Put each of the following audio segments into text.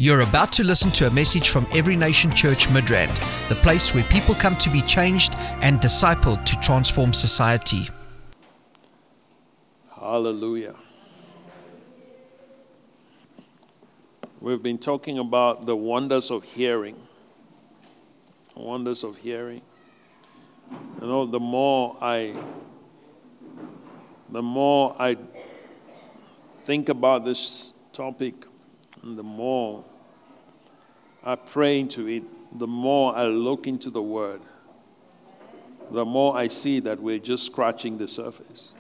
You're about to listen to a message from Every Nation Church Midrand, the place where people come to be changed and discipled to transform society. Hallelujah. We've been talking about the wonders of hearing. Wonders of hearing. You know, the more I think about this topic, and the more I pray into it, the more I look into the Word, the more I see that we're just scratching the surface.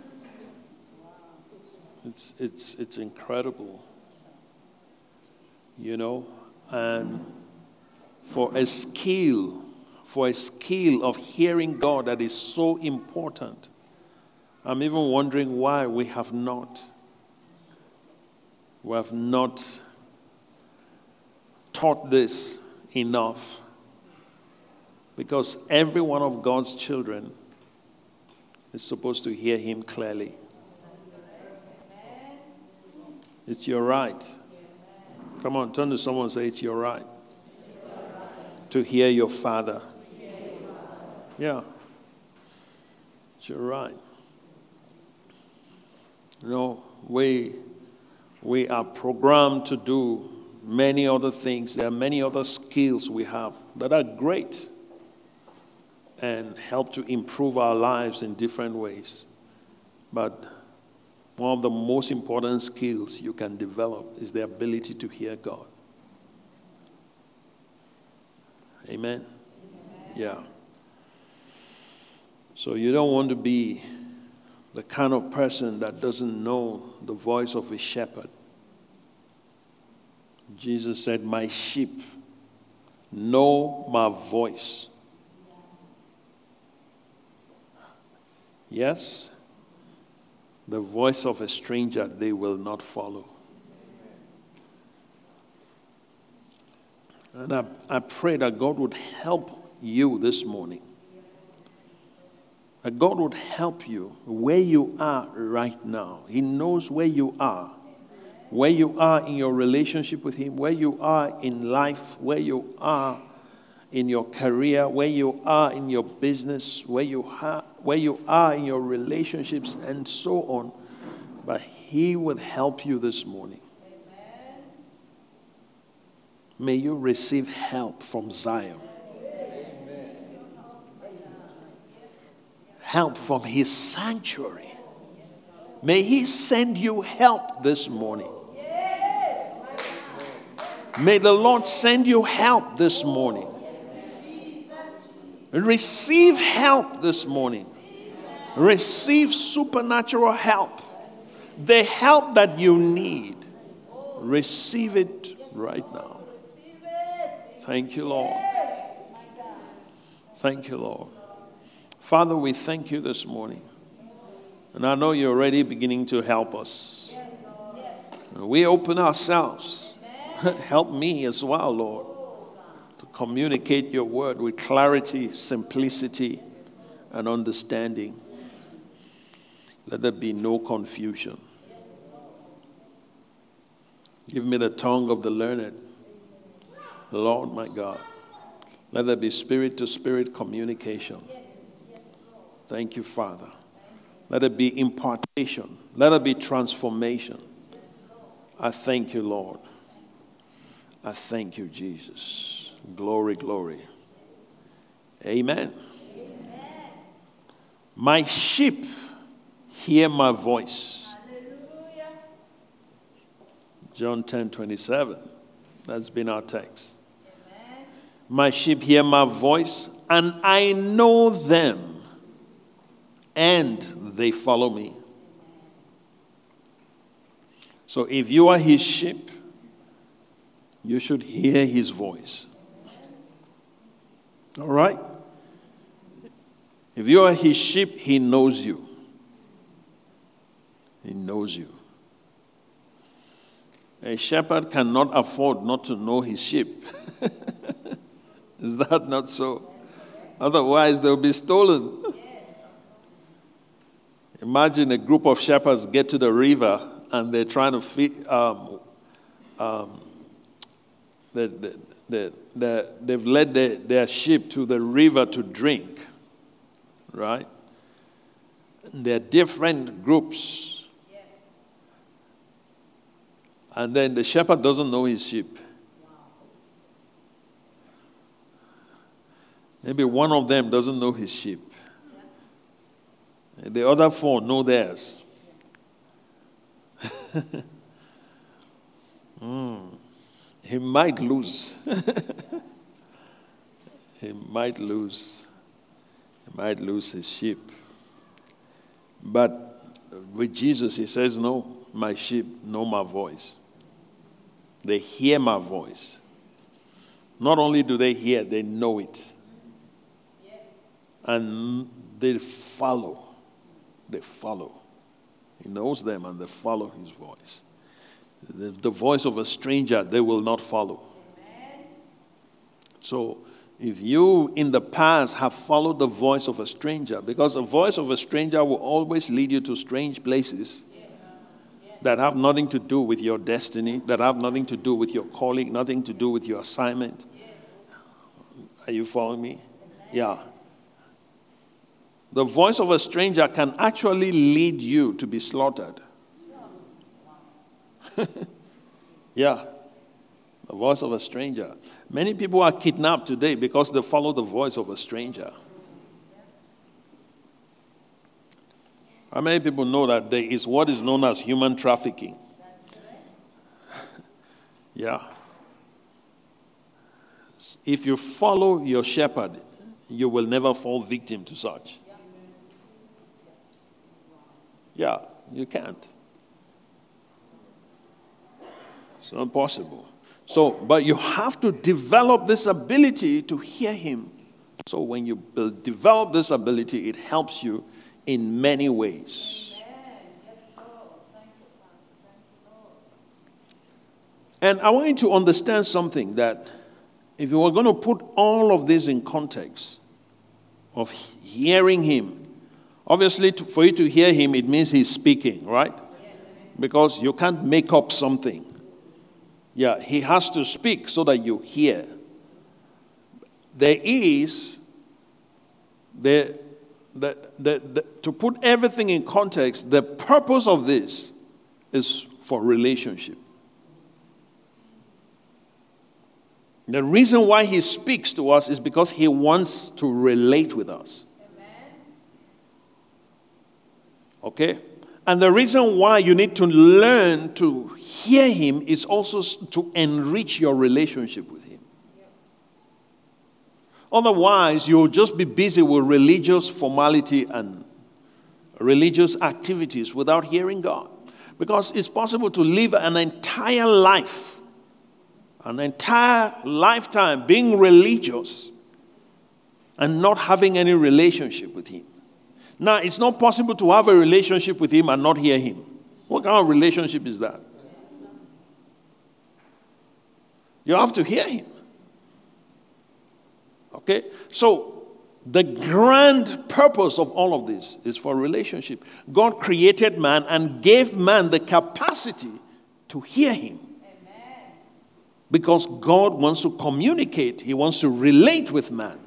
It's incredible, you know, and for a skill of hearing God that is so important. I'm even wondering why we have not taught this enough. Because every one of God's children is supposed to hear Him clearly. It's your right. Come on, turn to someone and say, it's your right to hear your Father. Yeah. It's your right. You know, we are programmed to do many other things. There are many other skills we have that are great and help to improve our lives in different ways. But one of the most important skills you can develop is the ability to hear God. Amen? Yeah. So you don't want to be the kind of person that doesn't know the voice of a shepherd. Jesus said, my sheep know my voice. Yes, the voice of a stranger they will not follow. And I pray that God would help you this morning. That God would help you where you are right now. He knows where you are. Where you are in your relationship with Him, where you are in life, where you are in your career, where you are in your business, where you are in your relationships, and so on. But He will help you this morning. Amen. May you receive help from Zion. Amen. Help from His sanctuary. May He send you help this morning. May the Lord send you help this morning. Receive help this morning. Receive supernatural help. The help that you need. Receive it right now. Thank you, Lord. Thank you, Lord. Father, we thank you this morning. And I know you're already beginning to help us. We open ourselves. Help me as well, Lord, to communicate your word with clarity, simplicity, and understanding. Let there be no confusion. Give me the tongue of the learned, Lord my God. Let there be spirit-to-spirit communication. Thank you, Father. Let it be impartation. Let it be transformation. I thank you, Lord. I thank you, Jesus. Glory, glory. Amen. Amen. My sheep hear my voice. Hallelujah. John 10:27. That's been our text. Amen. My sheep hear my voice, and I know them, and they follow me. So if you are His sheep, you should hear His voice. All right? If you are His sheep, He knows you. He knows you. A shepherd cannot afford not to know his sheep. Is that not so? Otherwise, they'll be stolen. Imagine a group of shepherds get to the river and they're trying to they've led their sheep to the river to drink, right? There are different groups. Yes. And then the shepherd doesn't know his sheep. Wow. Maybe one of them doesn't know his sheep. Yeah. The other 4 know theirs. Yeah. He might lose. He might lose his sheep. But with Jesus, he says, no, my sheep know my voice. They hear my voice. Not only do they hear, they know it. Yes. And they follow. They follow. He knows them and they follow his voice. The voice of a stranger, they will not follow. Amen. So, if you in the past have followed the voice of a stranger, because the voice of a stranger will always lead you to strange places that have nothing to do with your destiny, that have nothing to do with your calling, nothing to do with your assignment. Are you following me? Yeah. The voice of a stranger can actually lead you to be slaughtered. Yeah. The voice of a stranger. Many people are kidnapped today because they follow the voice of a stranger. How many people know that there is what is known as human trafficking? Yeah. If you follow your shepherd, you will never fall victim to such. Yeah, you can't. It's not possible. So, but you have to develop this ability to hear him. So when you develop this ability, it helps you in many ways. And I want you to understand something, that if you are going to put all of this in context of hearing him, obviously for you to hear him, it means he's speaking, right? Because you can't make up something. Yeah, he has to speak so that you hear. There is, to put everything in context, the purpose of this is for relationship. The reason why he speaks to us is because he wants to relate with us. Amen. Okay? And the reason why you need to learn to hear him is also to enrich your relationship with him. Yep. Otherwise, you'll just be busy with religious formality and religious activities without hearing God. Because it's possible to live an entire life, an entire lifetime being religious and not having any relationship with him. Now, it's not possible to have a relationship with him and not hear him. What kind of relationship is that? You have to hear him. Okay? So, the grand purpose of all of this is for relationship. God created man and gave man the capacity to hear him. Amen. Because God wants to communicate. He wants to relate with man.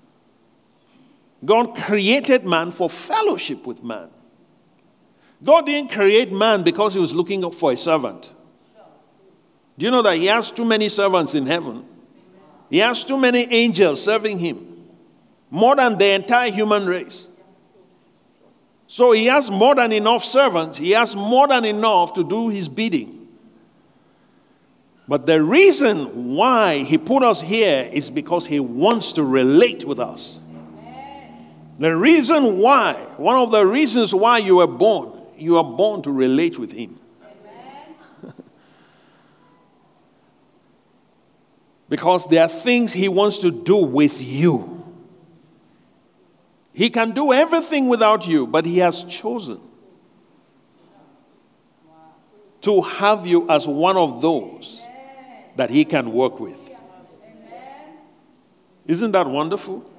God created man for fellowship with man. God didn't create man because he was looking for a servant. Do you know that he has too many servants in heaven? He has too many angels serving him. More than the entire human race. So he has more than enough servants. He has more than enough to do his bidding. But the reason why he put us here is because he wants to relate with us. The reason why, one of the reasons why you are born to relate with him. Because there are things he wants to do with you. He can do everything without you, but he has chosen to have you as one of those that he can work with. Isn't that wonderful?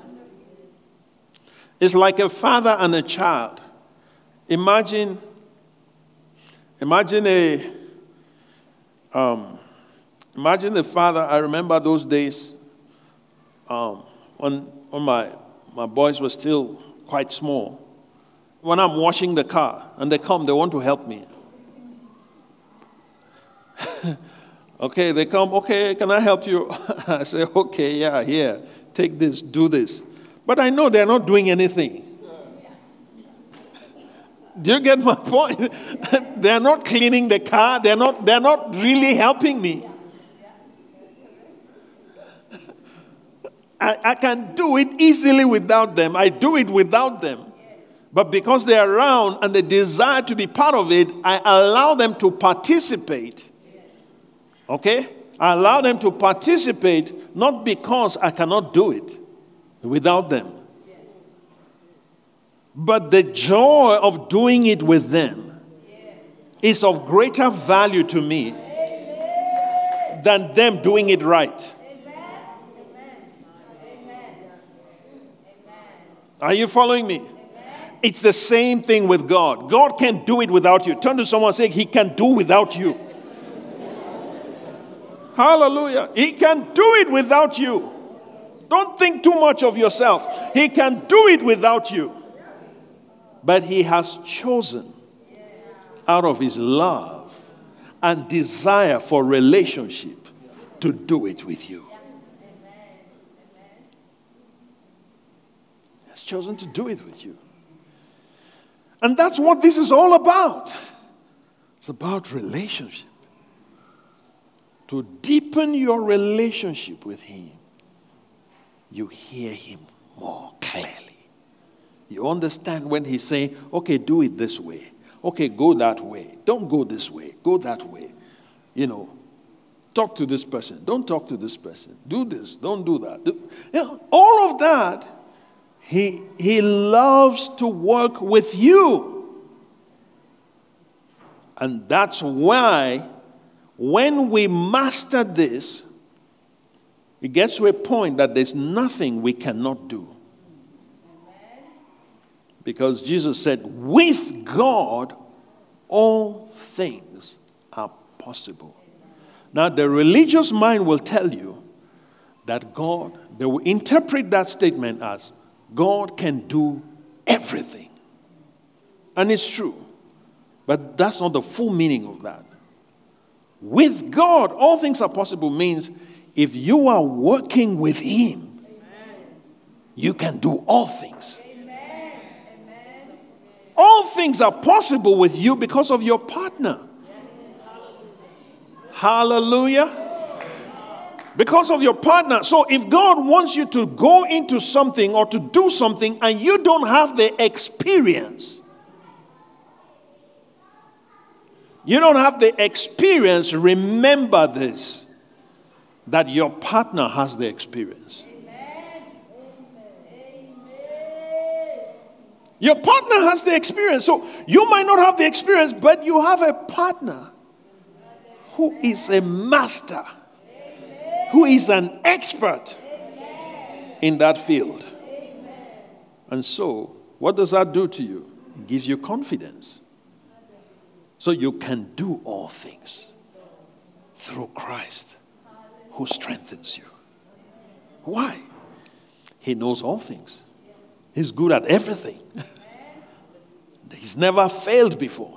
It's like a father and a child. Imagine a Imagine the father. I remember those days when my boys were still quite small. When I'm washing the car and they come, they want to help me. Okay, they come, okay, can I help you? I say, okay, yeah, here, take this, do this. But I know they're not doing anything. Do you get my point? They're not cleaning the car. They're not really helping me. I can do it easily without them. I do it without them. But because they're around and they desire to be part of it, I allow them to participate. Okay? I allow them to participate not because I cannot do it without them. But the joy of doing it with them is of greater value to me than them doing it right. Are you following me? It's the same thing with God. God can't do it without you. Turn to someone and say, He can do without you. Hallelujah. He can do it without you. Don't think too much of yourself. He can do it without you. But He has chosen out of His love and desire for relationship to do it with you. He has chosen to do it with you. And that's what this is all about. It's about relationship. To deepen your relationship with Him, you hear Him more clearly. You understand when He's saying, okay, do it this way. Okay, go that way. Don't go this way. Go that way. You know, talk to this person. Don't talk to this person. Do this. Don't do that. All of that, He loves to work with you. And that's why when we master this, it gets to a point that there's nothing we cannot do. Because Jesus said, with God, all things are possible. Now, the religious mind will tell you that God, they will interpret that statement as God can do everything. And it's true. But that's not the full meaning of that. With God, all things are possible means if you are working with Him, you can do all things. All things are possible with you because of your partner. Hallelujah. Because of your partner. So if God wants you to go into something or to do something and you don't have the experience, remember this, that your partner has the experience. Your partner has the experience. So you might not have the experience, but you have a partner who is a master, who is an expert in that field. And so, what does that do to you? It gives you confidence. So you can do all things through Christ who strengthens you. Why? He knows all things. He's good at everything. He's never failed before.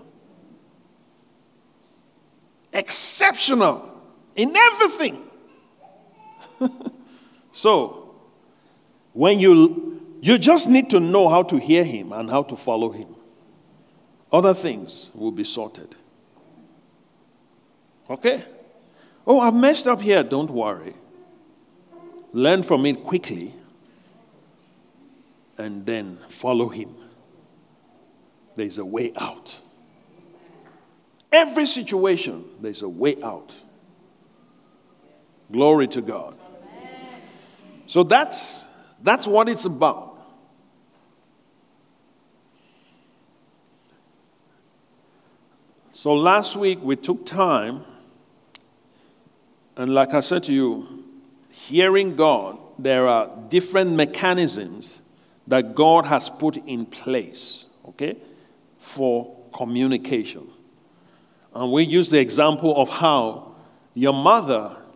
Exceptional in everything. So, when you just need to know how to hear Him and how to follow Him. Other things will be sorted. Okay? Oh, I've messed up here. Don't worry. Learn from it quickly. And then follow Him. There's a way out. Every situation, there's a way out. Glory to God. So that's what it's about. So last week we took time, and like I said to you, hearing God, there are different mechanisms that God has put in place, okay, for communication. And we use the example of how your mother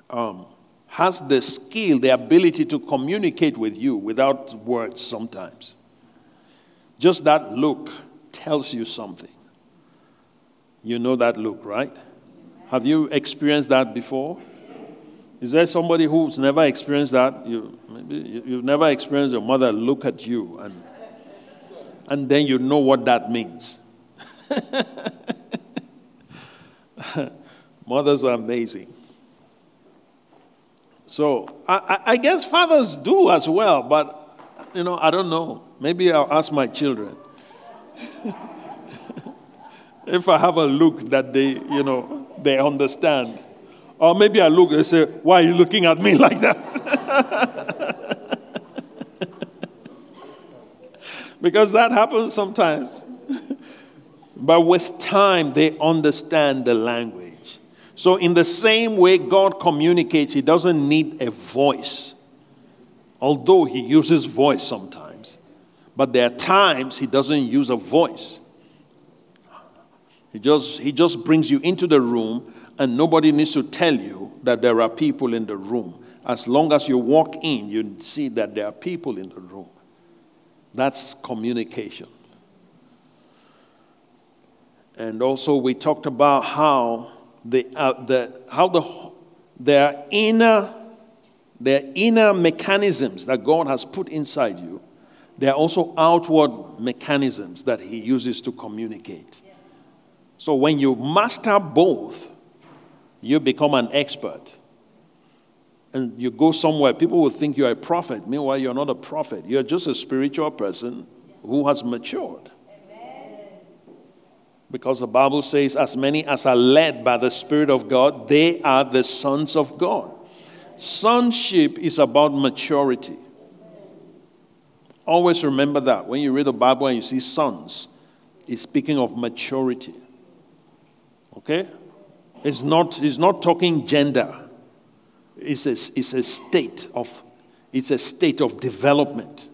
has the skill, the ability to communicate with you without words sometimes. Just that look tells you something. You know that look, right? Have you experienced that before? Is there somebody who's never experienced that? Maybe you've never experienced your mother look at you and then you know what that means. Mothers are amazing. So I guess fathers do as well, but I don't know. Maybe I'll ask my children. If I have a look that they understand. Or maybe I look and say, why are you looking at me like that? Because that happens sometimes. But with time, they understand the language. So in the same way God communicates, he doesn't need a voice. Although he uses voice sometimes. But there are times he doesn't use a voice. He just brings you into the room, and nobody needs to tell you that there are people in the room. As long as you walk in, you see that there are people in the room. That's communication. And also we talked about how their inner mechanisms that God has put inside you, there are also outward mechanisms that he uses to communicate. So when you master both, you become an expert. And you go somewhere, people will think you're a prophet. Meanwhile, you're not a prophet. You're just a spiritual person who has matured. Amen. Because the Bible says, as many as are led by the Spirit of God, they are the sons of God. Sonship is about maturity. Always remember that. When you read the Bible and you see sons, it's speaking of maturity. Okay? It's not talking gender. It's a state of development.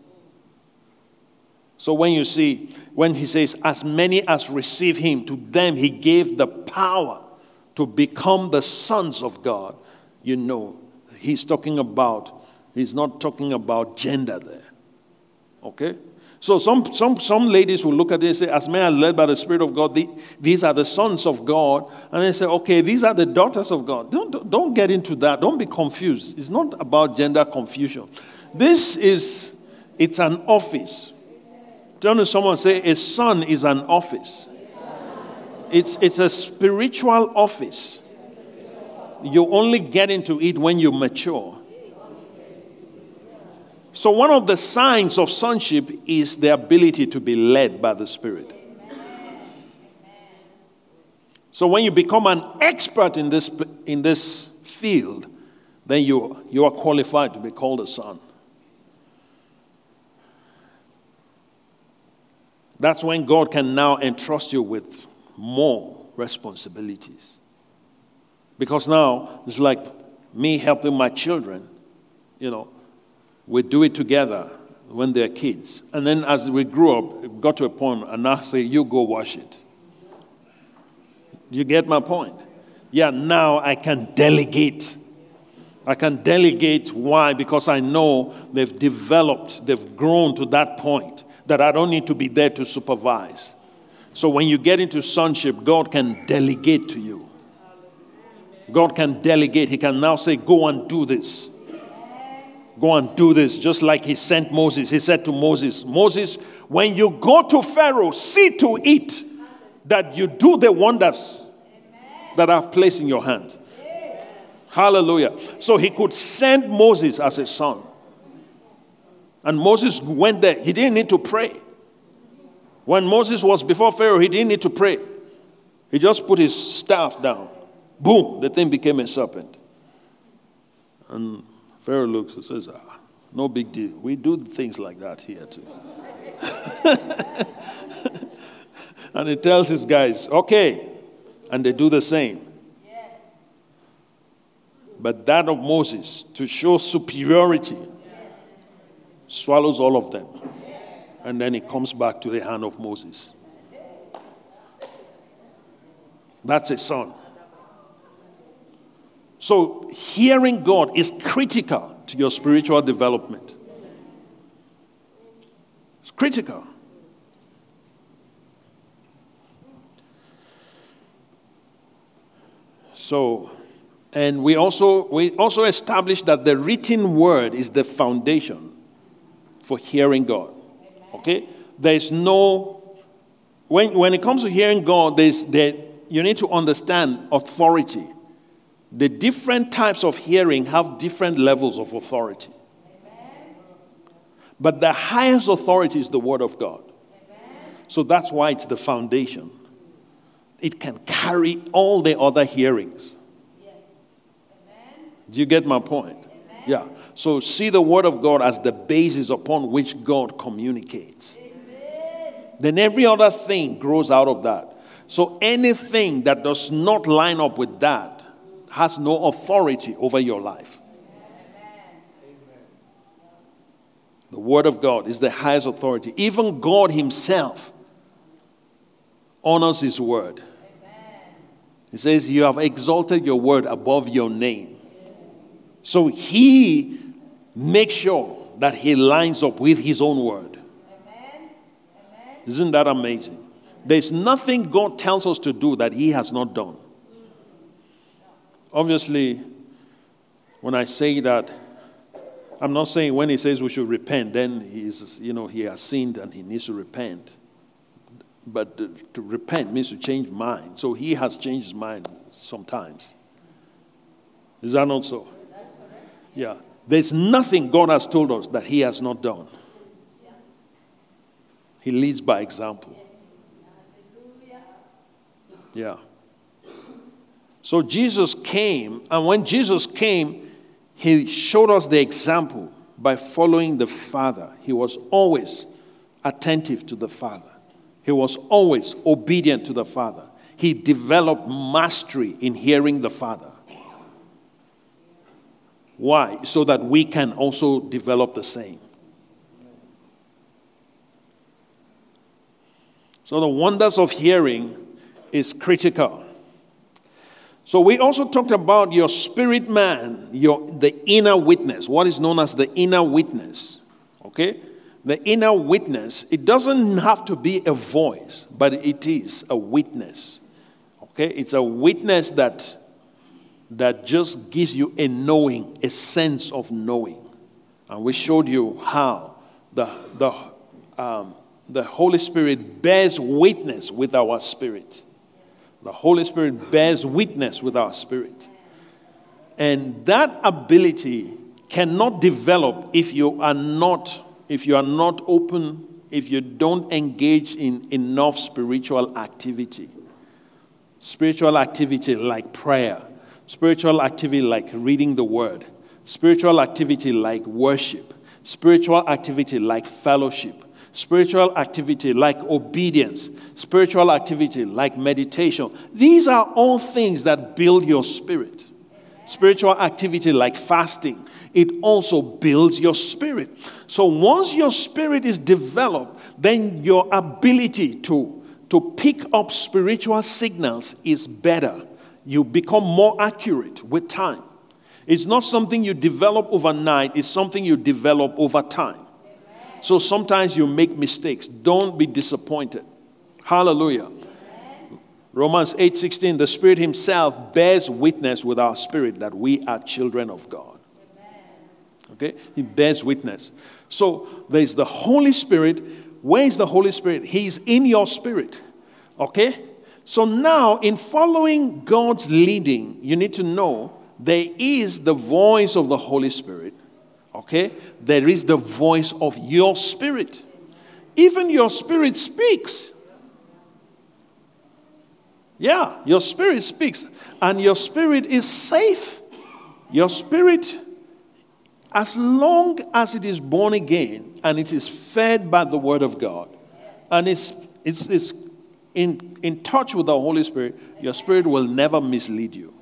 So when he says, as many as receive him, to them he gave the power to become the sons of God, he's not talking about gender there. Okay? So some ladies will look at this and say, as men are led by the Spirit of God, these are the sons of God. And they say, okay, these are the daughters of God. Don't get into that. Don't be confused. It's not about gender confusion. It's an office. Turn to someone and say, a son is an office. It's a spiritual office. You only get into it when you mature. So one of the signs of sonship is the ability to be led by the Spirit. So when you become an expert in this field, then you are qualified to be called a son. That's when God can now entrust you with more responsibilities. Because now it's like me helping my children, we do it together when they're kids. And then as we grew up, it got to a point, and I say, you go wash it. Do you get my point? Yeah, now I can delegate. Why? Because I know they've grown to that point that I don't need to be there to supervise. So when you get into sonship, God can delegate to you. God can delegate. He can now say, go and do this. Go and do this, just like he sent Moses. He said to Moses, when you go to Pharaoh, see to it that you do the wonders that I've placed in your hands. Hallelujah. So he could send Moses as a son. And Moses went there. He didn't need to pray. When Moses was before Pharaoh, he didn't need to pray. He just put his staff down. Boom, the thing became a serpent. And Pharaoh looks and says, no big deal. We do things like that here too. And he tells his guys, okay. And they do the same. Yes. But that of Moses, to show superiority, swallows all of them. Yes. And then it comes back to the hand of Moses. That's a son. So hearing God is critical to your spiritual development. It's critical. So, and we also established that the written word is the foundation for hearing God. Okay? There's no, when it comes to hearing God, you need to understand authority. The different types of hearing have different levels of authority. But the highest authority is the word of God. So that's why it's the foundation. It can carry all the other hearings. Do you get my point? Yeah. So see the word of God as the basis upon which God communicates. Then every other thing grows out of that. So anything that does not line up with that has no authority over your life. The word of God is the highest authority. Even God himself honors his word. He says, you have exalted your word above your name. So he makes sure that he lines up with his own word. Isn't that amazing? There's nothing God tells us to do that he has not done. Obviously, when I say that, I'm not saying when he says we should repent, then he has sinned and he needs to repent. But to repent means to change mind. So he has changed his mind sometimes. Is that not so? Yeah. There's nothing God has told us that he has not done. He leads by example. Yeah. So Jesus came, and when Jesus came, he showed us the example by following the Father. He was always attentive to the Father. He was always obedient to the Father. He developed mastery in hearing the Father. Why? So that we can also develop the same. So the wonders of hearing is critical. So we also talked about your spirit man, the inner witness, what is known as the inner witness. Okay? The inner witness, it doesn't have to be a voice, but it is a witness. Okay? It's a witness that just gives you a knowing, a sense of knowing. And we showed you how the Holy Spirit bears witness with our spirit. The Holy Spirit bears witness with our spirit. And that ability cannot develop if you are not open, if you don't engage in enough spiritual activity. Spiritual activity like prayer. Spiritual activity like reading the word. Spiritual activity like worship. Spiritual activity like fellowship. Spiritual activity like obedience. Spiritual activity like meditation. These are all things that build your spirit. Spiritual activity like fasting. It also builds your spirit. So once your spirit is developed, then your ability to pick up spiritual signals is better. You become more accurate with time. It's not something you develop overnight. It's something you develop over time. So sometimes you make mistakes. Don't be disappointed. Hallelujah. Romans 8:16, the Spirit himself bears witness with our spirit that we are children of God. Okay? He bears witness. So there's the Holy Spirit. Where is the Holy Spirit? He's in your spirit. Okay? So now, in following God's leading, you need to know there is the voice of the Holy Spirit. Okay? There is the voice of your spirit. Even your spirit speaks. Yeah, your spirit speaks. And your spirit is safe. Your spirit, as long as it is born again and it is fed by the word of God and it's in touch with the Holy Spirit, your spirit will never mislead you.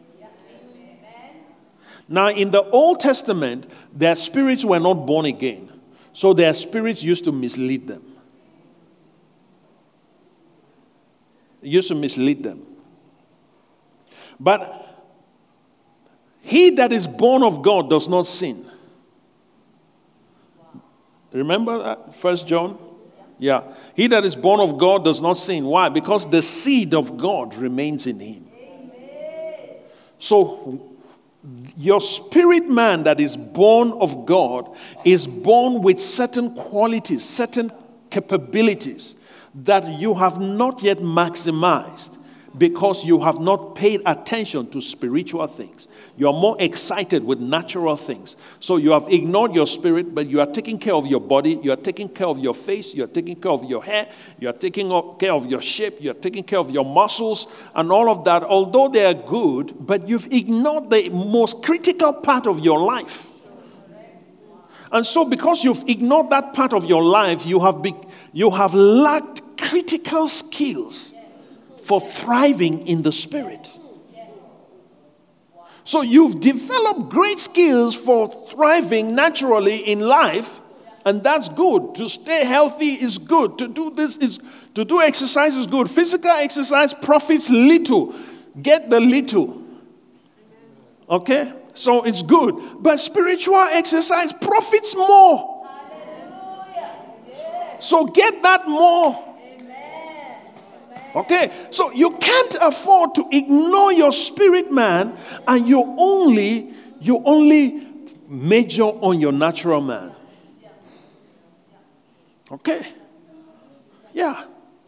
Now, in the Old Testament, their spirits were not born again. So their spirits used to mislead them. But He that is born of God does not sin. Remember that? 1 John? Yeah. He that is born of God does not sin. Why? Because the seed of God remains in him. So, your spirit man that is born of God is born with certain qualities, certain capabilities that you have not yet maximized because you have not paid attention to spiritual things. You are more excited with natural things. So you have ignored your spirit, but you are taking care of your body, you are taking care of your face, you are taking care of your hair, you are taking care of your shape, you are taking care of your muscles, and all of that, although they are good, but you've ignored the most critical part of your life. And so because you've ignored that part of your life, you have lacked critical skills for thriving in the spirit. So you've developed great skills for thriving naturally in life, and that's good. To stay healthy is good. To do exercise is good. Physical exercise profits little. Get the little. Okay? So it's good. But spiritual exercise profits more. So get that more. Okay, so you can't afford to ignore your spirit man, and you only major on your natural man. Okay? Yeah.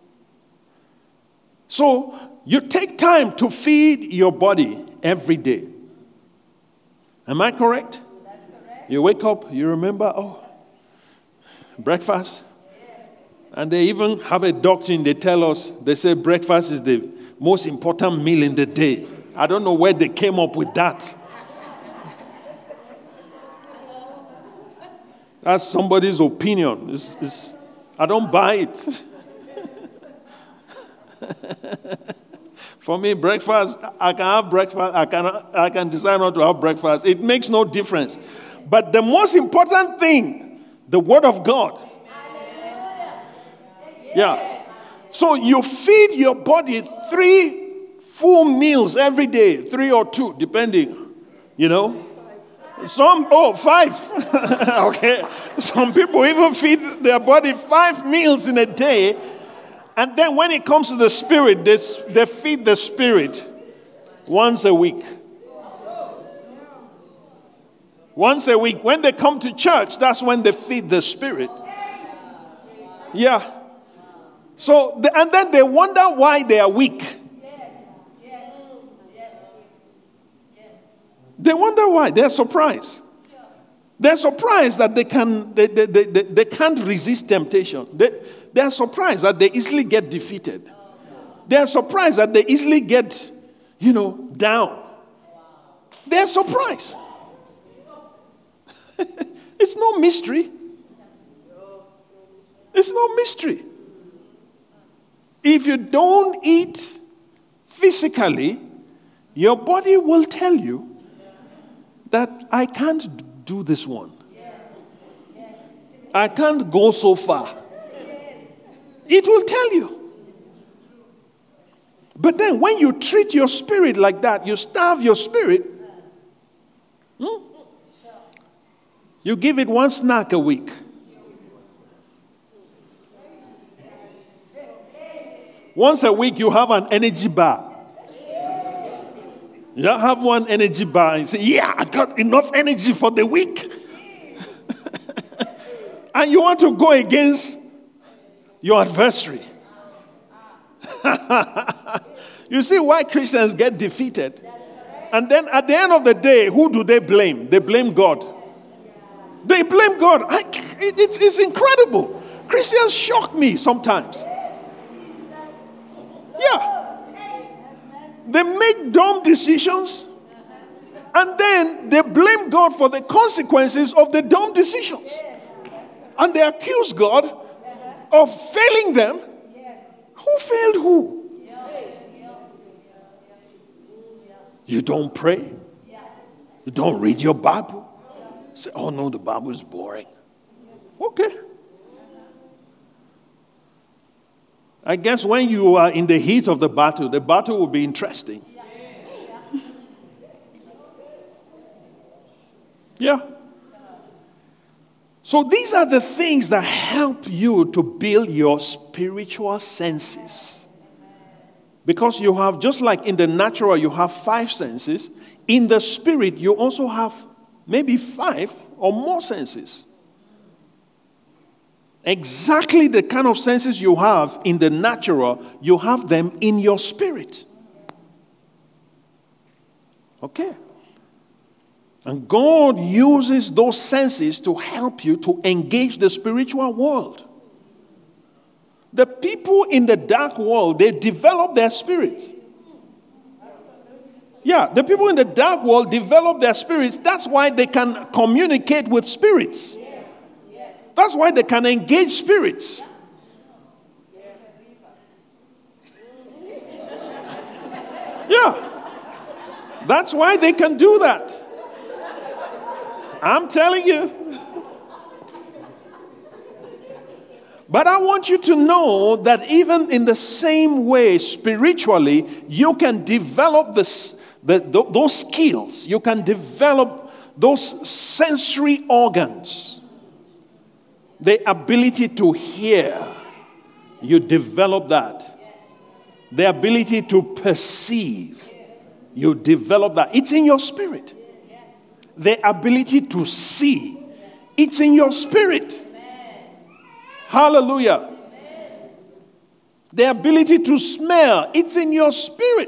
So you take time to feed your body every day. Am I correct? That's correct. You wake up, you remember, breakfast. And they even have a doctrine, they tell us, they say breakfast is the most important meal in the day. I don't know where they came up with that. That's somebody's opinion. I don't buy it. For me, breakfast, I can have breakfast, I can decide not to have breakfast. It makes no difference. But the most important thing, the Word of God. Yeah. So you feed your body 3 full meals every day, 3 or 2, depending, Some, 5. Okay. Some people even feed their body 5 meals in a day. And then when it comes to the spirit, they feed the spirit once a week. Once a week. When they come to church, that's when they feed the spirit. Yeah. So, and then they wonder why they are weak. They wonder why. They're surprised. They're surprised that they can't resist temptation. They're surprised that they easily get defeated. They're surprised that they easily get, down. They're surprised. It's no mystery. It's no mystery. If you don't eat physically, your body will tell you that I can't do this one. I can't go so far. It will tell you. But then when you treat your spirit like that, you starve your spirit. You give it 1 snack a week. Once a week, you have an energy bar. You have one energy bar and say, yeah, I got enough energy for the week. And you want to go against your adversary. You see why Christians get defeated. And then at the end of the day, who do they blame? They blame God. They blame God. It's incredible. Christians shock me sometimes. Yeah. They make dumb decisions, and then they blame God for the consequences of the dumb decisions. And they accuse God of failing them. Who failed who? You don't pray. You don't read your Bible. Say, oh no, the Bible is boring. Okay. I guess when you are in the heat of the battle will be interesting. Yeah. So these are the things that help you to build your spiritual senses. Because you have, just like in the natural, you have 5 senses. In the spirit, you also have maybe 5 or more senses. Exactly the kind of senses you have in the natural, you have them in your spirit. Okay? And God uses those senses to help you to engage the spiritual world. The people in the dark world, they develop their spirit. Yeah, the people in the dark world develop their spirits. That's why they can communicate with spirits. That's why they can engage spirits. Yeah. That's why they can do that. I'm telling you. But I want you to know that even in the same way, spiritually, you can develop those skills. You can develop those sensory organs. The ability to hear, you develop that. The ability to perceive, you develop that. It's in your spirit. The ability to see, it's in your spirit. Hallelujah. The ability to smell, it's in your spirit.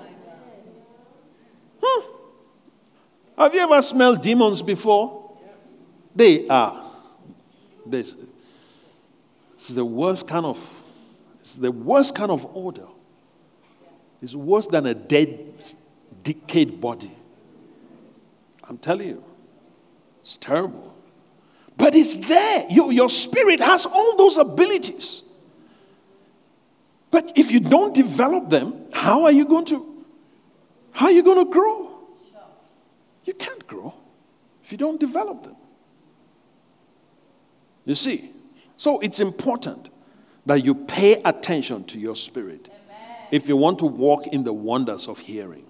Have you ever smelled demons before? They are. This is the worst kind of odor. It's worse than a decayed body. I'm telling you. It's terrible. But it's there. Your spirit has all those abilities. But if you don't develop them, how are you going to grow? You can't grow if you don't develop them. You see? So it's important that you pay attention to your spirit. Amen. If you want to walk in the wonders of hearing.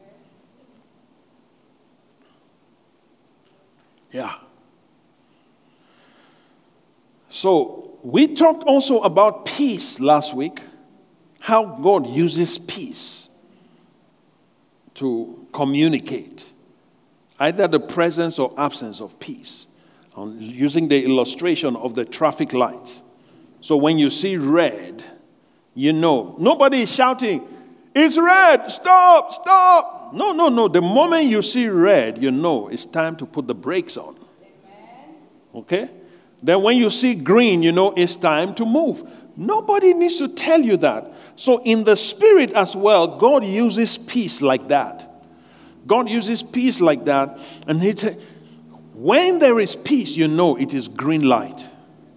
Yeah. So we talked also about peace last week. How God uses peace to communicate. Either the presence or absence of peace. Using the illustration of the traffic lights. So when you see red, you know. Nobody is shouting, "It's red, stop, stop." No. The moment you see red, you know it's time to put the brakes on. Okay? Then when you see green, you know it's time to move. Nobody needs to tell you that. So in the spirit as well, God uses peace like that. God uses peace like that. And He said, when there is peace, you know it is green light.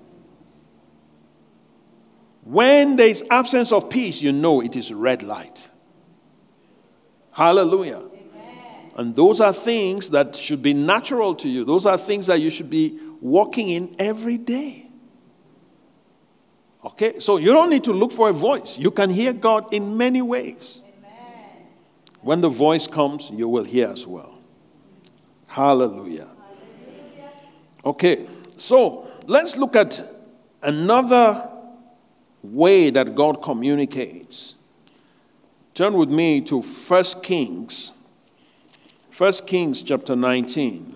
When there is absence of peace, you know it is red light. Hallelujah. Amen. And those are things that should be natural to you. Those are things that you should be walking in every day. Okay? So you don't need to look for a voice. You can hear God in many ways. Amen. When the voice comes, you will hear as well. Hallelujah. Okay, so let's look at another way that God communicates. Turn with me to 1 Kings. 1 Kings chapter 19.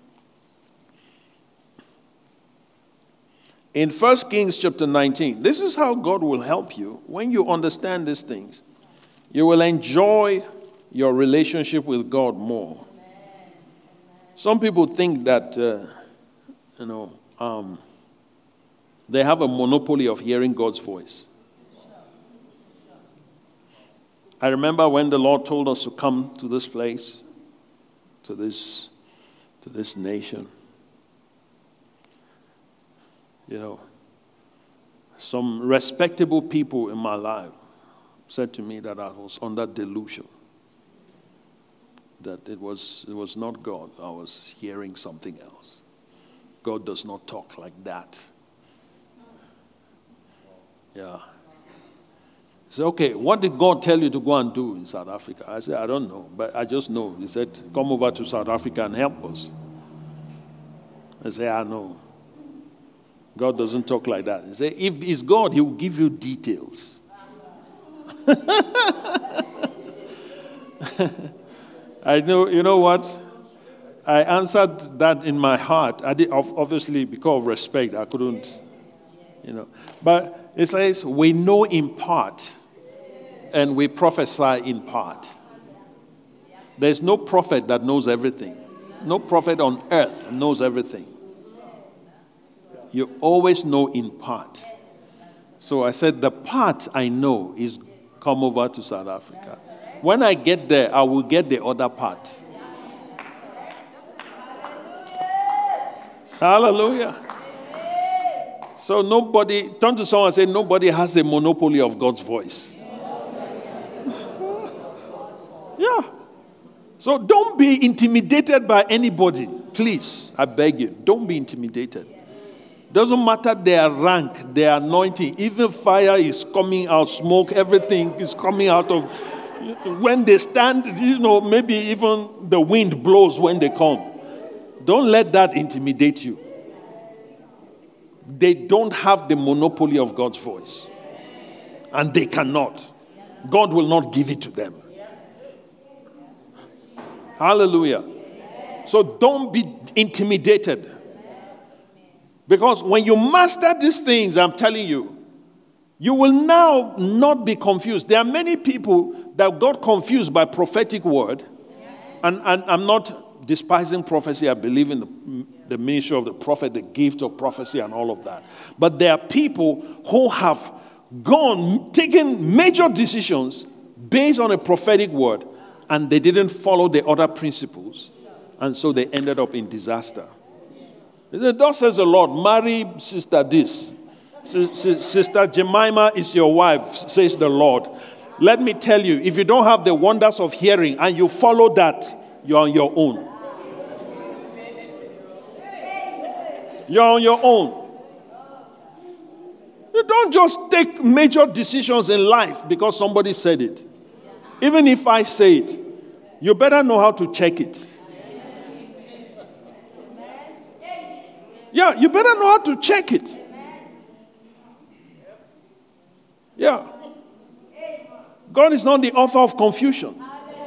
In 1 Kings chapter 19, this is how God will help you when you understand these things. You will enjoy your relationship with God more. Some people think that they have a monopoly of hearing God's voice. I remember when the Lord told us to come to this place, to this nation. Some respectable people in my life said to me that I was under delusion, that it was not God. I was hearing something else. God does not talk like that. Yeah. So, okay, what did God tell you to go and do in South Africa? I said, I don't know, but I just know. He said, come over to South Africa and help us. I say, no. God doesn't talk like that. He say, if it's God, he will give you details. I know, you know what? I answered that in my heart. I did, obviously, because of respect, I couldn't, But it says, we know in part, and we prophesy in part. There's no prophet that knows everything. No prophet on earth knows everything. You always know in part. So I said, the part I know is come over to South Africa. When I get there, I will get the other part. Hallelujah. So nobody, turn to someone and say, nobody has a monopoly of God's voice. Yeah. So don't be intimidated by anybody. Please, I beg you, don't be intimidated. Doesn't matter their rank, their anointing. Even fire is coming out, smoke, everything is coming out of. When they stand, maybe even the wind blows when they come. Don't let that intimidate you. They don't have the monopoly of God's voice. And they cannot. God will not give it to them. Hallelujah. So don't be intimidated. Because when you master these things, I'm telling you, you will now not be confused. There are many people that got confused by prophetic word. And I'm not despising prophecy. I believe in the ministry of the prophet, the gift of prophecy and all of that. But there are people who have taken major decisions based on a prophetic word, and they didn't follow the other principles. And so they ended up in disaster. Thus says the Lord, marry sister this. Sister Jemima is your wife, says the Lord. Let me tell you, if you don't have the wonders of hearing and you follow that, you're on your own. You're on your own. You don't just take major decisions in life because somebody said it. Even if I say it, you better know how to check it. Yeah, you better know how to check it. Yeah. God is not the author of confusion.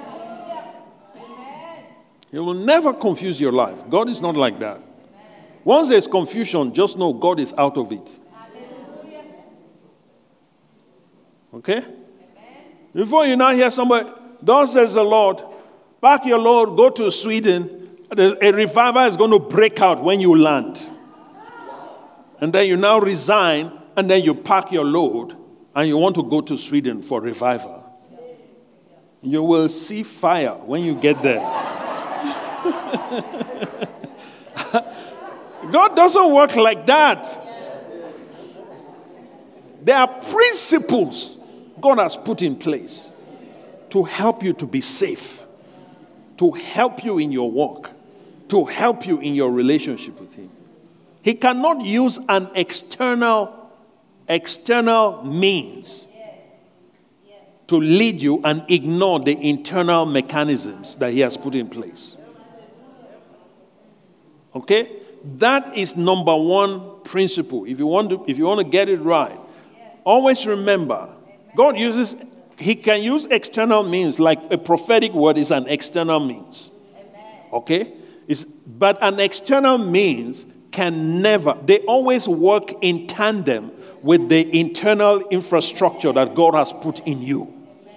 He will never confuse your life. God is not like that. Once there's confusion, just know God is out of it. Okay? Before you now hear somebody, thus says the Lord, pack your load, go to Sweden. A revival is going to break out when you land. And then you now resign, and then you pack your load, and you want to go to Sweden for revival. You will see fire when you get there. God doesn't work like that. There are principles God has put in place to help you to be safe, to help you in your walk, to help you in your relationship with Him. He cannot use an external means to lead you and ignore the internal mechanisms that He has put in place. Okay? That is number one principle. If you want to get it right, always remember, He can use external means, like a prophetic word is an external means. Okay? But an external means they always work in tandem with the internal infrastructure that God has put in you.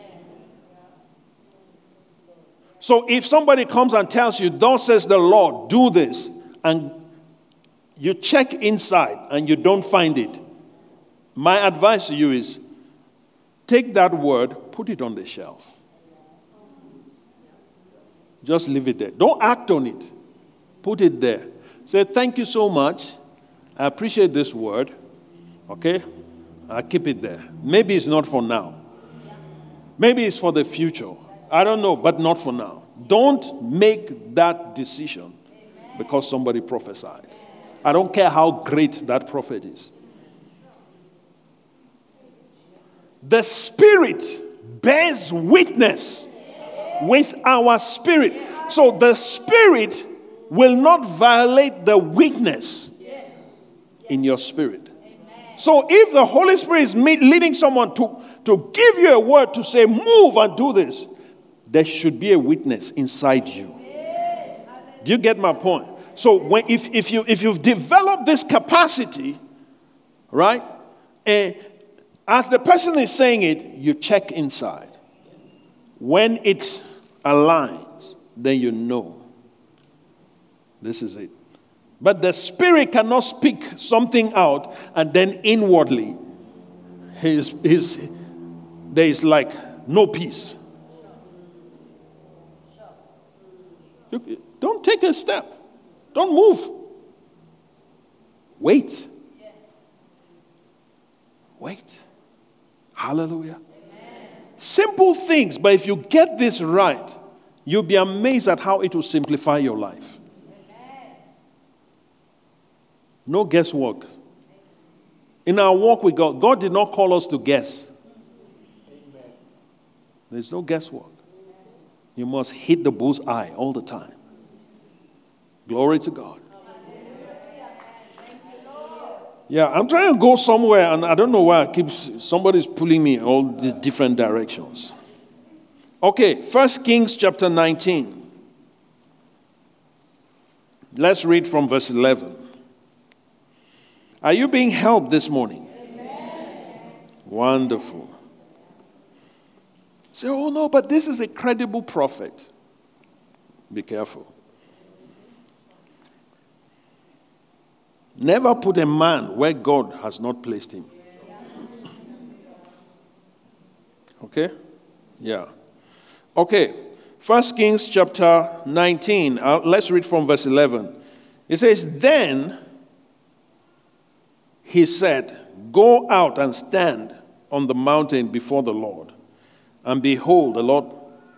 So if somebody comes and tells you, thus says the Lord, do this, and you check inside and you don't find it, my advice to you is, take that word, put it on the shelf. Just leave it there. Don't act on it. Put it there. Say, thank you so much. I appreciate this word. Okay? I'll keep it there. Maybe it's not for now. Maybe it's for the future. I don't know, but not for now. Don't make that decision because somebody prophesied. I don't care how great that prophet is. The Spirit bears witness with our spirit. So the Spirit will not violate the weakness in your spirit. So if the Holy Spirit is leading someone to give you a word to say, move and do this, there should be a witness inside you. Do you get my point? So if you've developed this capacity, right, as the person is saying it, you check inside. When it aligns, then you know this is it. But the Spirit cannot speak something out and then inwardly there is like no peace. Don't take a step. Don't move. Wait. Wait. Hallelujah. Amen. Simple things, but if you get this right, you'll be amazed at how it will simplify your life. Amen. No guesswork. In our walk with God, God did not call us to guess. Amen. There's no guesswork. You must hit the bull's eye all the time. Glory to God. Yeah, I'm trying to go somewhere, and I don't know why somebody's pulling me in all these different directions. Okay, 1 Kings chapter 19. Let's read from verse 11. Are you being helped this morning? Amen. Wonderful. Say, oh no, but this is a credible prophet. Be careful. Never put a man where God has not placed him. Okay? Yeah. Okay. 1 Kings chapter 19. Let's read from verse 11. It says, then he said, go out and stand on the mountain before the Lord. And behold, the Lord...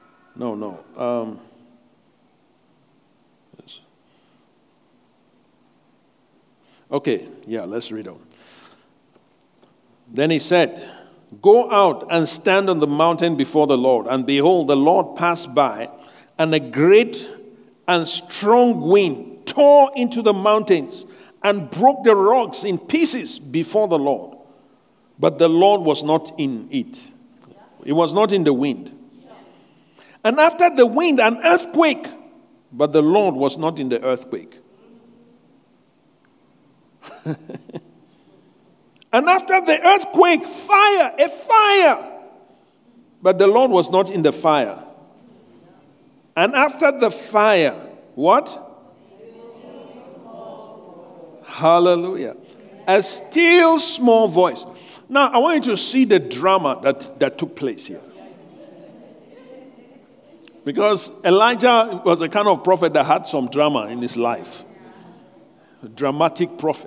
Okay, yeah, let's read on. Then he said, go out and stand on the mountain before the Lord. And behold, the Lord passed by, and a great and strong wind tore into the mountains and broke the rocks in pieces before the Lord. But the Lord was not in it. It was not in the wind. And after the wind, an earthquake. But the Lord was not in the earthquake. And after the earthquake, a fire. But the Lord was not in the fire. And after the fire, what? Hallelujah. A still small voice. Now, I want you to see the drama that took place here. Because Elijah was a kind of prophet that had some drama in his life. A dramatic prophet.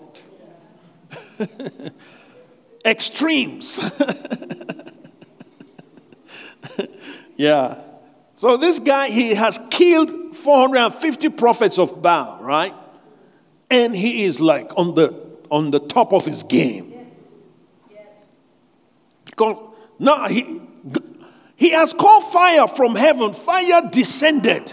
Extremes. Yeah. So this guy, he has killed 450 prophets of Baal, right? And he is like on the top of his game. Because now he has called fire from heaven. Fire descended.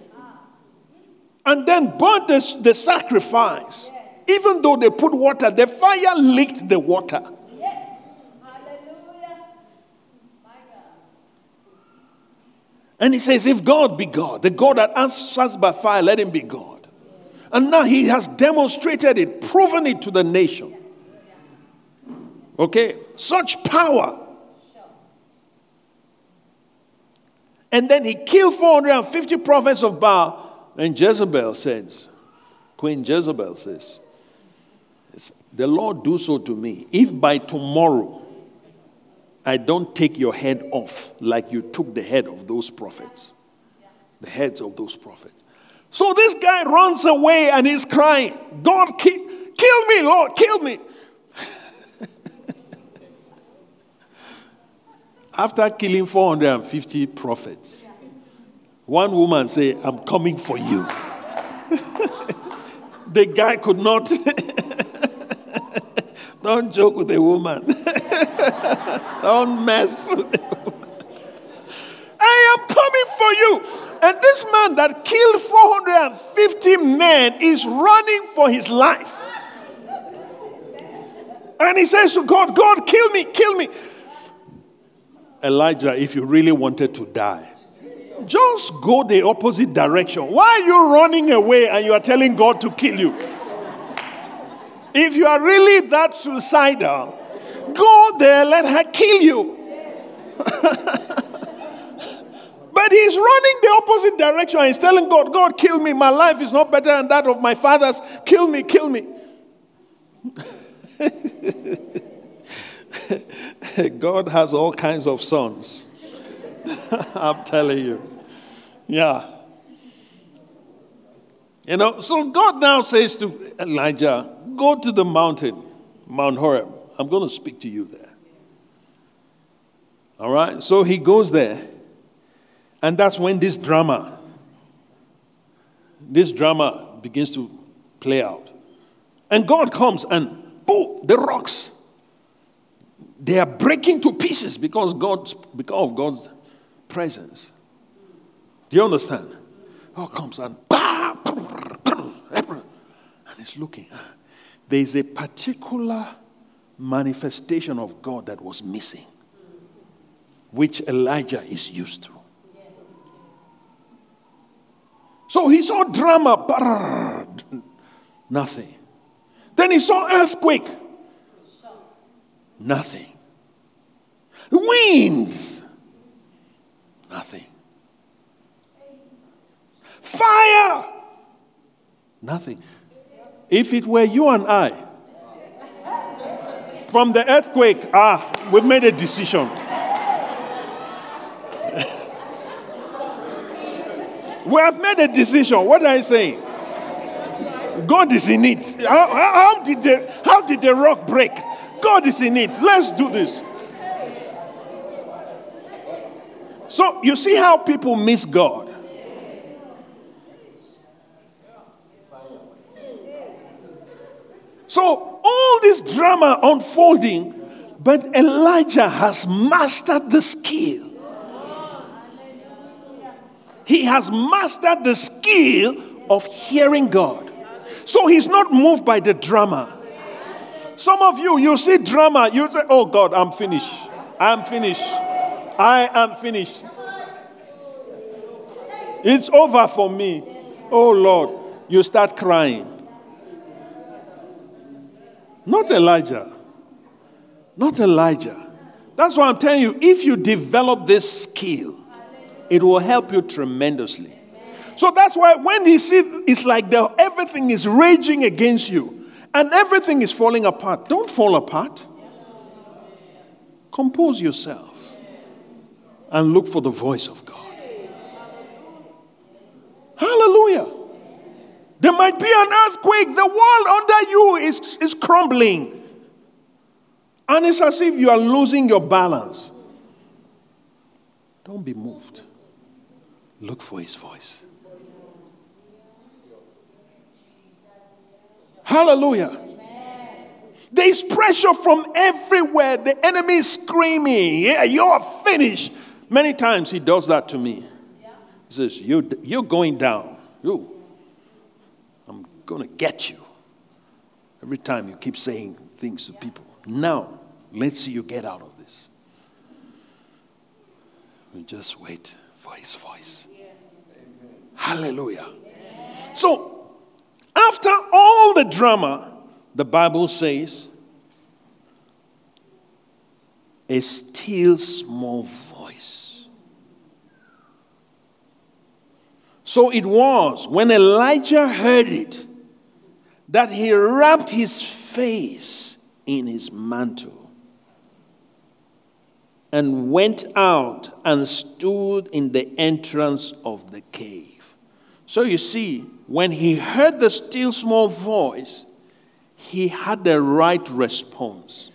And then burnt the sacrifice. Even though they put water, the fire licked the water. Yes. Hallelujah. My God. And he says, if God be God, the God that answers by fire, let him be God. And now he has demonstrated it, proven it to the nation. Okay? Such power. And then he killed 450 prophets of Baal. And Jezebel says, Queen Jezebel says, the Lord do so to me, if by tomorrow I don't take your head off like you took the head of those prophets. The heads of those prophets. So this guy runs away and he's crying, God, kill me, Lord, kill me. After killing 450 prophets, one woman said, I'm coming for you. The guy could not. Don't joke with a woman. Don't mess with a woman. I am coming for you. And this man that killed 450 men is running for his life. And he says to God, God, kill me, kill me. Elijah, if you really wanted to die, just go the opposite direction. Why are you running away and you are telling God to kill you? If you are really that suicidal, go there, let her kill you. But he's running the opposite direction. He's telling God, God, kill me. My life is not better than that of my fathers. Kill me, kill me. God has all kinds of sons. I'm telling you. Yeah. You know, so God now says to Elijah, go to the mountain, Mount Horeb. I'm going to speak to you there. All right? So he goes there. And that's when this drama begins to play out. And God comes and boom, the rocks, they are breaking to pieces because of God's presence. Do you understand? God comes and he's looking. There is a particular manifestation of God that was missing, which Elijah is used to. So he saw drama, nothing. Then he saw earthquake, nothing. Winds, nothing. Fire, nothing. If it were you and I, from the earthquake, we've made a decision. We have made a decision. What are you saying? God is in it. How did the rock break? God is in it. Let's do this. So you see how people miss God. So all this drama unfolding, but Elijah has mastered the skill. He has mastered the skill of hearing God. So he's not moved by the drama. Some of you see drama, you say, oh God, I'm finished. I'm finished. I am finished. It's over for me. Oh Lord, you start crying. Not Elijah. Not Elijah. That's why I'm telling you, if you develop this skill, it will help you tremendously. So that's why when you see it's like everything is raging against you and everything is falling apart, don't fall apart. Compose yourself and look for the voice of God. Hallelujah. There might be an earthquake. The wall under you is crumbling. And it's as if you are losing your balance. Don't be moved. Look for his voice. Hallelujah. There is pressure from everywhere. The enemy is screaming, yeah, you're finished. Many times he does that to me. He says, you're going down. I'm going to get you. Every time you keep saying things to people. Now, let's see you get out of this. We just wait for his voice. Hallelujah. So, after all the drama, the Bible says, a still small voice. So it was when Elijah heard it that he wrapped his face in his mantle and went out and stood in the entrance of the cave. So you see, when he heard the still small voice, he had the right response.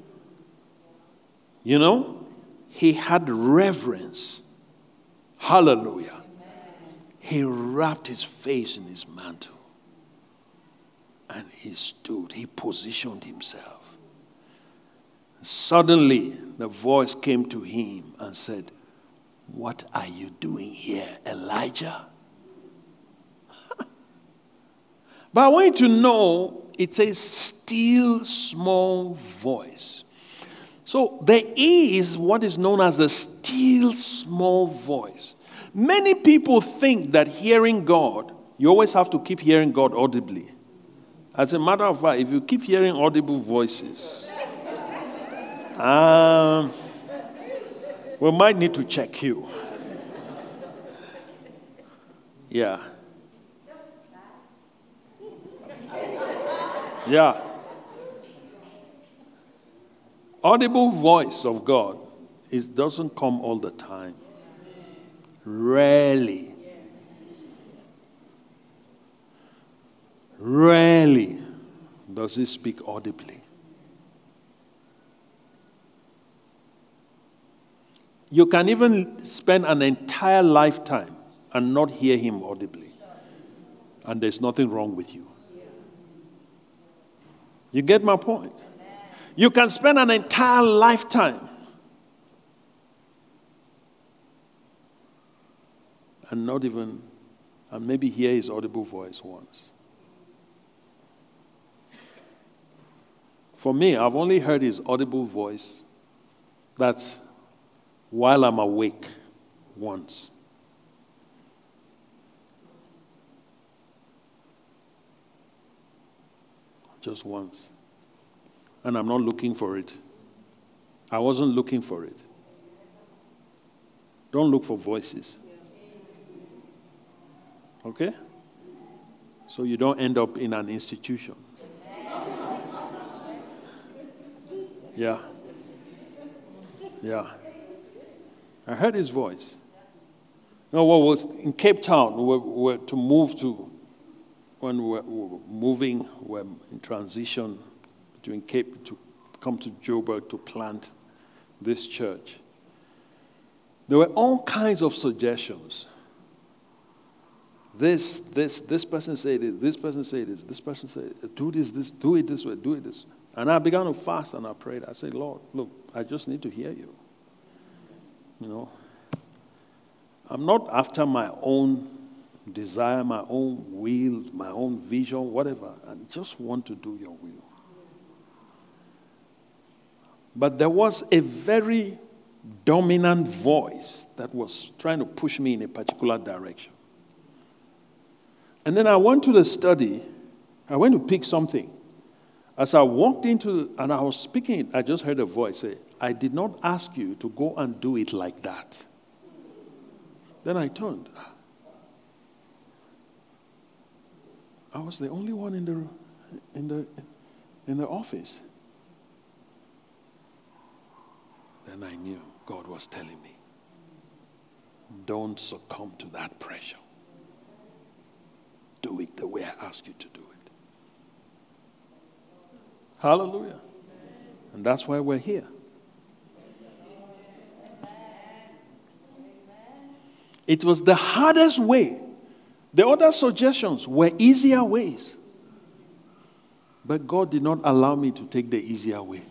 You know, he had reverence. Hallelujah. He wrapped his face in his mantle. And he stood, he positioned himself. Suddenly, the voice came to him and said, "What are you doing here, Elijah?" But I want you to know it's a still small voice. So there is what is known as a still small voice. Many people think that hearing God, you always have to keep hearing God audibly. As a matter of fact, if you keep hearing audible voices, we might need to check you. Yeah. Yeah. Audible voice of God, it doesn't come all the time. Rarely. Rarely does he speak audibly. You can even spend an entire lifetime and not hear him audibly. And there's nothing wrong with you. You get my point? You can spend an entire lifetime and not even, and maybe hear his audible voice once. For me, I've only heard his audible voice, that's while I'm awake, once. Just once. And I'm not looking for it. I wasn't looking for it. Don't look for voices. Okay? So you don't end up in an institution. Yeah. Yeah. I heard his voice. No, what was in Cape Town, we were to move to, when we were moving, we were in transition between Cape to come to Joburg to plant this church. There were all kinds of suggestions. This person said it, this person said this, this person said it, do it this way, do it this way. And I began to fast and I prayed. I said, Lord, look, I just need to hear you. You know, I'm not after my own desire, my own will, my own vision, whatever. I just want to do your will. But there was a very dominant voice that was trying to push me in a particular direction. And then I went to the study. I went to pick something. As I walked into, and I was speaking, I just heard a voice say, I did not ask you to go and do it like that. Then I turned. I was the only one in the office. Then I knew God was telling me, don't succumb to that pressure. Do it the way I asked you to do it. Hallelujah. And that's why we're here. It was the hardest way. The other suggestions were easier ways. But God did not allow me to take the easier way.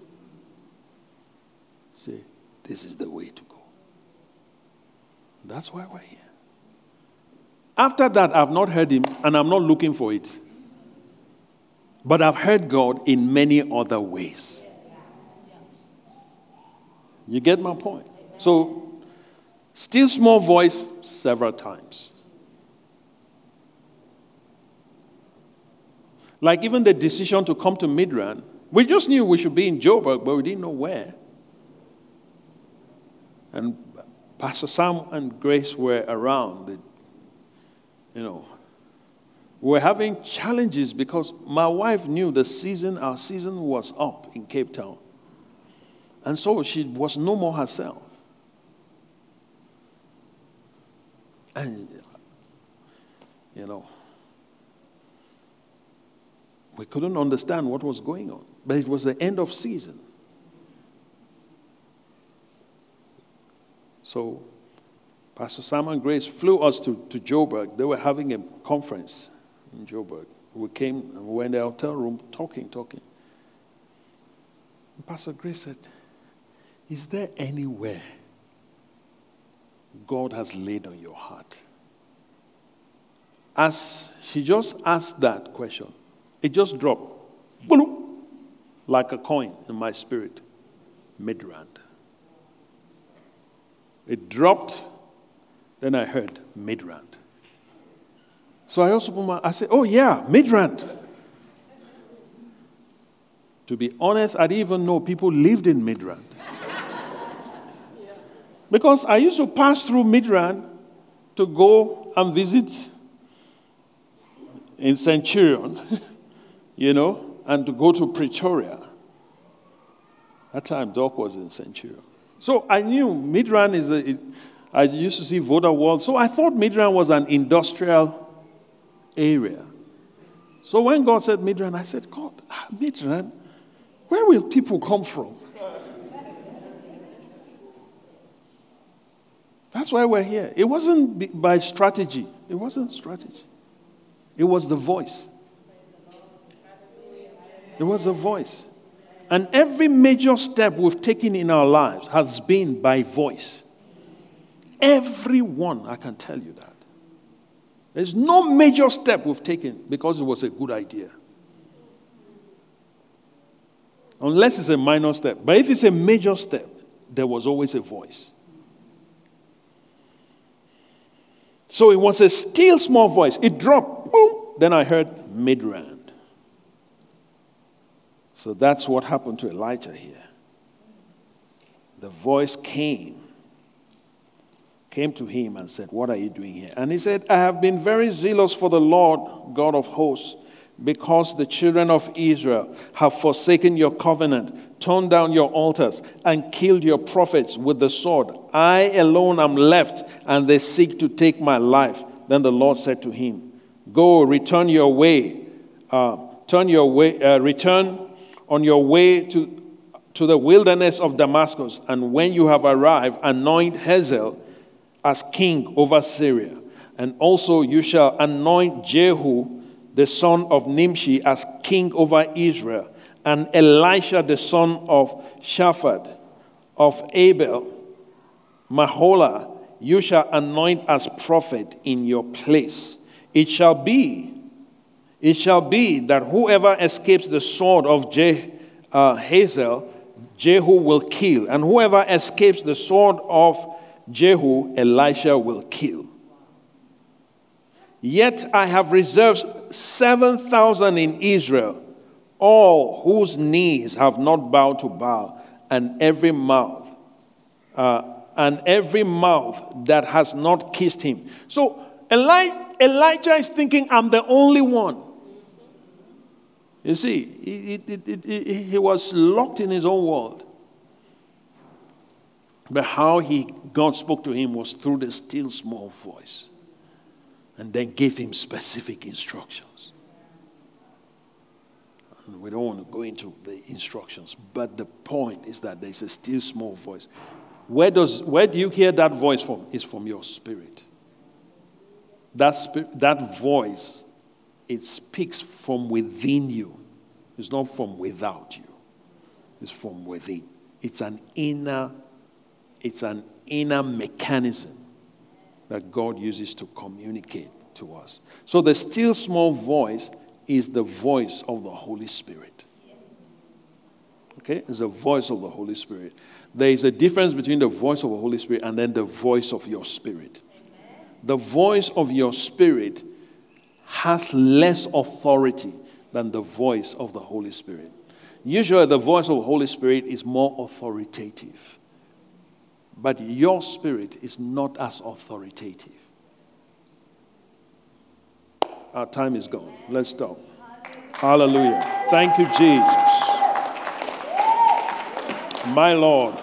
Say, this is the way to go. That's why we're here. After that, I've not heard him, and I'm not looking for it. But I've heard God in many other ways. You get my point? So, still small voice several times. Like even the decision to come to Midrand, we just knew we should be in Joburg, but we didn't know where. And Pastor Sam and Grace were around. We were having challenges because my wife knew our season was up in Cape Town. And so she was no more herself. And, we couldn't understand what was going on. But it was the end of season. So Pastor Sam and Grace flew us to Joburg. They were having a conference in Joburg. We came and we were in the hotel room talking. And Pastor Grace said, is there anywhere God has laid on your heart? As she just asked that question, it just dropped, boom, like a coin in my spirit, Midrand. It dropped, then I heard Midrand. So I also I said, oh yeah, Midrand. To be honest, I didn't even know people lived in Midrand. Because I used to pass through Midrand to go and visit in Centurion, and to go to Pretoria. That time, Doc was in Centurion. So I knew Midrand I used to see Voda World, so I thought Midrand was an industrial area. So when God said Midrand, I said, God, Midrand, where will people come from? That's why we're here. It wasn't by strategy. It wasn't strategy. It was the voice. It was the voice. And every major step we've taken in our lives has been by voice. Every one, I can tell you that. There's no major step we've taken because it was a good idea. Unless it's a minor step. But if it's a major step, there was always a voice. So it was a still small voice. It dropped. Boom. Then I heard Midrand. So that's what happened to Elijah here. The voice came to him and said, what are you doing here? And he said, I have been very zealous for the Lord God of hosts, because the children of Israel have forsaken your covenant, torn down your altars, and killed your prophets with the sword. I alone am left, and they seek to take my life. Then the Lord said to him, go, return on your way to the wilderness of Damascus, and when you have arrived, anoint Hazael as king over Syria. And also you shall anoint Jehu, the son of Nimshi, as king over Israel, and Elisha, the son of Shaphat, of Abel, Mahola, you shall anoint as prophet in your place. It shall be that whoever escapes the sword of Hazael, Jehu will kill, and whoever escapes the sword of Jehu, Elisha will kill. Yet I have reserved 7,000 in Israel, all whose knees have not bowed to Baal, and every mouth that has not kissed him. So Elijah is thinking, I'm the only one. You see, he was locked in his own world. But how God spoke to him was through the still small voice. And then gave him specific instructions. And we don't want to go into the instructions, but the point is that there's a still small voice. Where do you hear that voice from? It's from your spirit. That voice, it speaks from within you. It's not from without you. It's from within. It's an inner mechanism that God uses to communicate to us. So the still small voice is the voice of the Holy Spirit. Okay? It's the voice of the Holy Spirit. There is a difference between the voice of the Holy Spirit and then the voice of your spirit. The voice of your spirit has less authority than the voice of the Holy Spirit. Usually the voice of the Holy Spirit is more authoritative. But your spirit is not as authoritative. Our time is gone. Let's stop. Hallelujah. Thank you, Jesus. My Lord.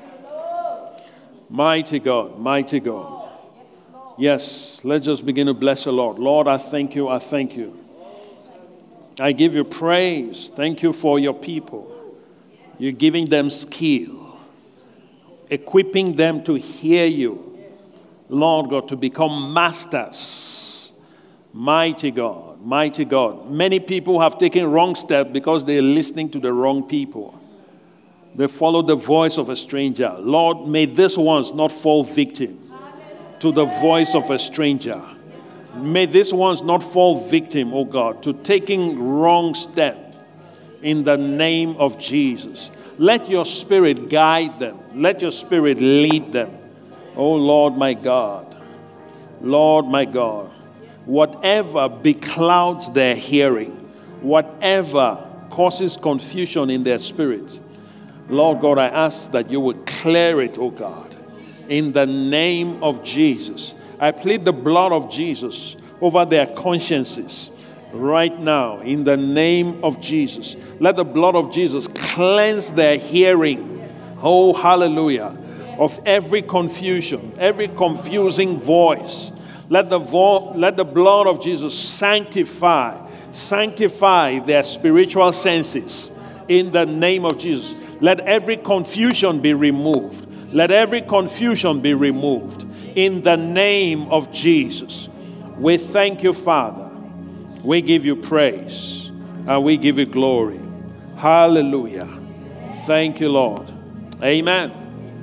Mighty God. Mighty God. Yes, let's just begin to bless the Lord. Lord, I thank you. I thank you. I give you praise. Thank you for your people. You're giving them skill, equipping them to hear you. Lord God, to become masters. Mighty God, mighty God. Many people have taken wrong steps because they're listening to the wrong people. They follow the voice of a stranger. Lord, may these ones not fall victim to the voice of a stranger. May these ones not fall victim, oh God, to taking wrong steps in the name of Jesus. Let your Spirit guide them. Let your Spirit lead them. Oh Lord my God. Lord my God. Whatever beclouds their hearing, whatever causes confusion in their spirits, Lord God, I ask that you would clear it, oh God, in the name of Jesus. I plead the blood of Jesus over their consciences right now in the name of Jesus. Let the blood of Jesus cleanse their hearing, oh hallelujah, of every confusion, every confusing voice. Let the blood of Jesus sanctify their spiritual senses in the name of Jesus. Let every confusion be removed. Let every confusion be removed in the name of Jesus. We thank you, Father. We give you praise and we give you glory. Hallelujah. Thank you, Lord. Amen.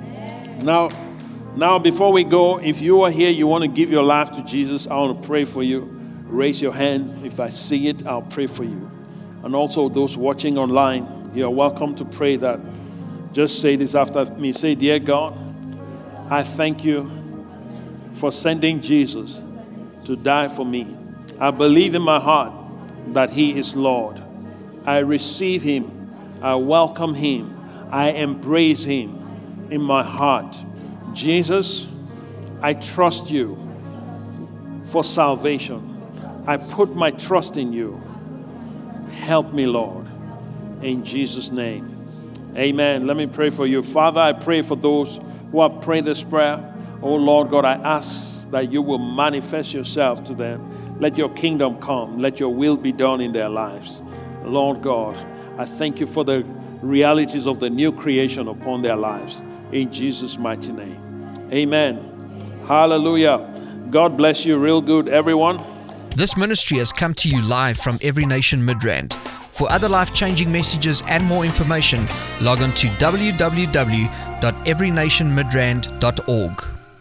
Now, before we go, if you are here, you want to give your life to Jesus, I want to pray for you. Raise your hand. If I see it, I'll pray for you. And also those watching online, you are welcome to pray that. Just say this after me. Say, dear God, I thank you for sending Jesus to die for me. I believe in my heart that he is Lord. I receive him. I welcome him. I embrace him in my heart. Jesus, I trust you for salvation. I put my trust in you. Help me, Lord. In Jesus' name. Amen. Let me pray for you. Father, I pray for those who have prayed this prayer. Oh, Lord God, I ask that you will manifest yourself to them. Let your kingdom come. Let your will be done in their lives. Lord God, I thank you for the realities of the new creation upon their lives. In Jesus' mighty name. Amen. Hallelujah. God bless you real good, everyone. This ministry has come to you live from Every Nation Midrand. For other life-changing messages and more information, log on to www.everynationmidrand.org.